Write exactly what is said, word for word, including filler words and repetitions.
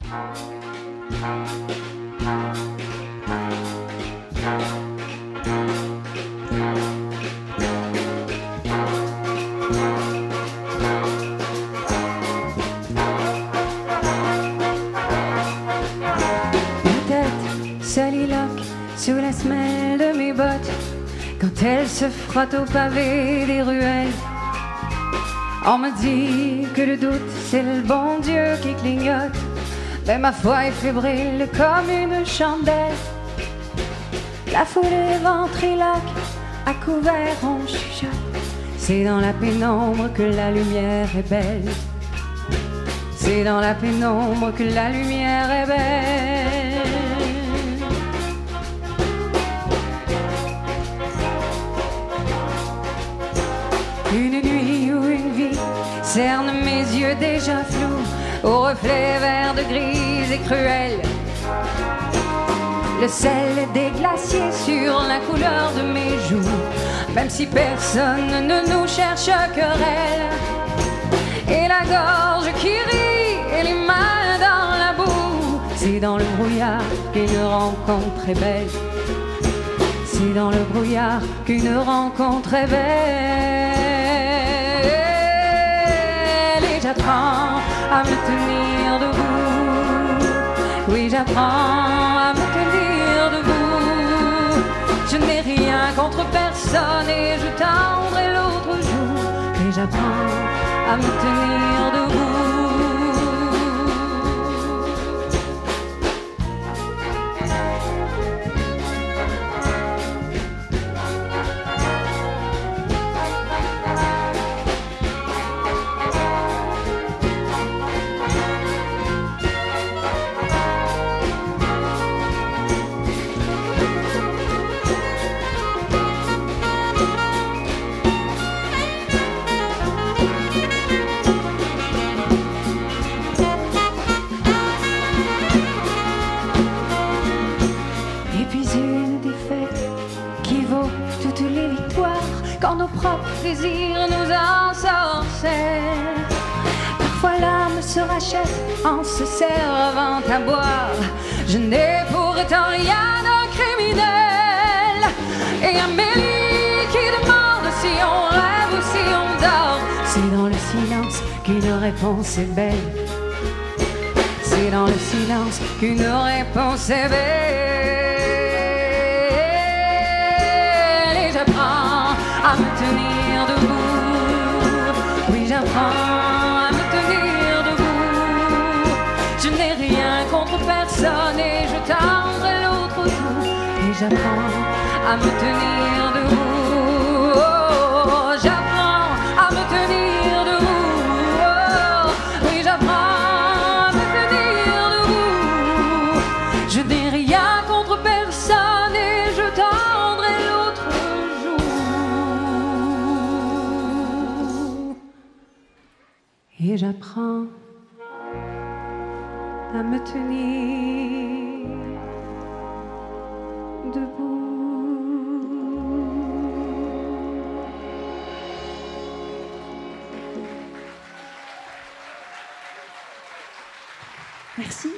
Soliloque sous la semelle de mes bottes, quand elle se frotte au pavé des ruelles. On me dit que le doute c'est le bon Dieu qui clignote, mais ma foi est fébrile comme une chandelle. La foule est ventriloque, à couvert on chuchote, c'est dans la pénombre que la lumière est belle. C'est dans la pénombre que la lumière est belle. Une nuit ou une vie cerne mes yeux déjà flous au reflet vert de grise et cruel. Le sel des glaciers sur la couleur de mes joues, même si personne ne nous cherche querelle. Et la gorge qui rit et les mains dans la boue, c'est dans le brouillard qu'une rencontre est belle. C'est dans le brouillard qu'une rencontre est belle. Et j'apprends à me tenir debout. Oui, j'apprends à me tenir debout. Je n'ai rien contre personne et je tendrai l'autre jour. Et j'apprends à me tenir debout. Quand nos propres désirs nous ensorcellent. Parfois l'âme se rachète en se servant à boire. Je n'ai pourtant rien de criminel. Et Amélie qui demande si on rêve ou si on dort. C'est dans le silence qu'une réponse est belle. C'est dans le silence qu'une réponse est belle. Et j'apprends à me tenir debout. Oui, j'apprends à me tenir debout. Je n'ai rien contre personne et je tendrai l'autre jour. Et j'apprends à me tenir debout. Oh, j'apprends à me tenir debout. Oh, oui, j'apprends à me tenir debout. Je n'ai rien contre personne et je tendrai l'autre jour. Et j'apprends à me tenir debout. Merci.